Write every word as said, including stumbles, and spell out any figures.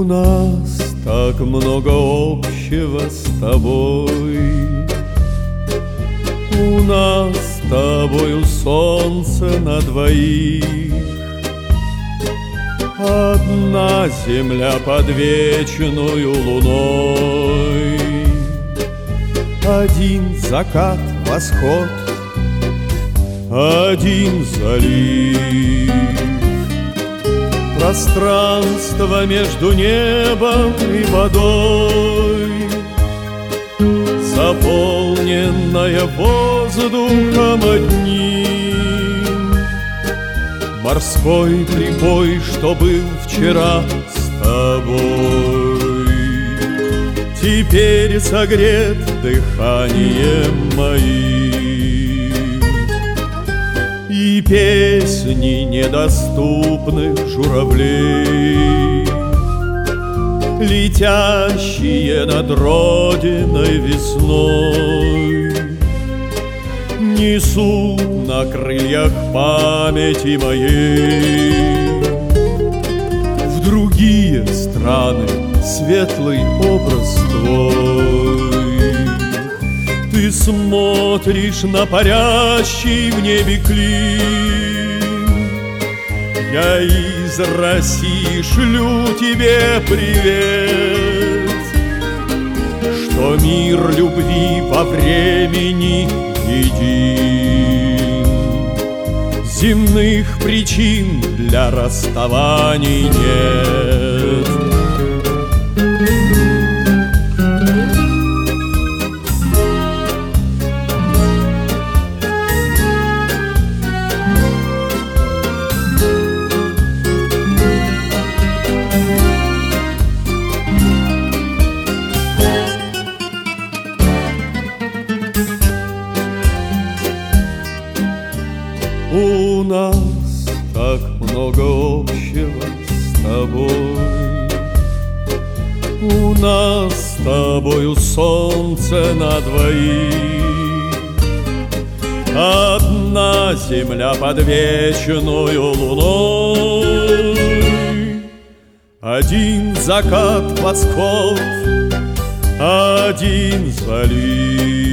У нас так много общего с тобой. У нас с тобою солнце на двоих. Одна земля под вечною луной. Один закат, восход, один залив. Пространство между небом и водой, заполненное воздухом одним. Морской прибой, что был вчера с тобой, теперь согрет дыханием моим. И песни недоступных журавлей, летящие над родиной весной, несу на крыльях памяти моей в другие страны светлый образ твой. Ты смотришь на парящий в небе клин. Я из России шлю тебе привет, что мир любви во времени един. Земных причин для расставаний нет. У нас так много общего с тобой. У нас с тобою солнце на двоих. Одна земля под вечною луной. Один закат, восход, один залив.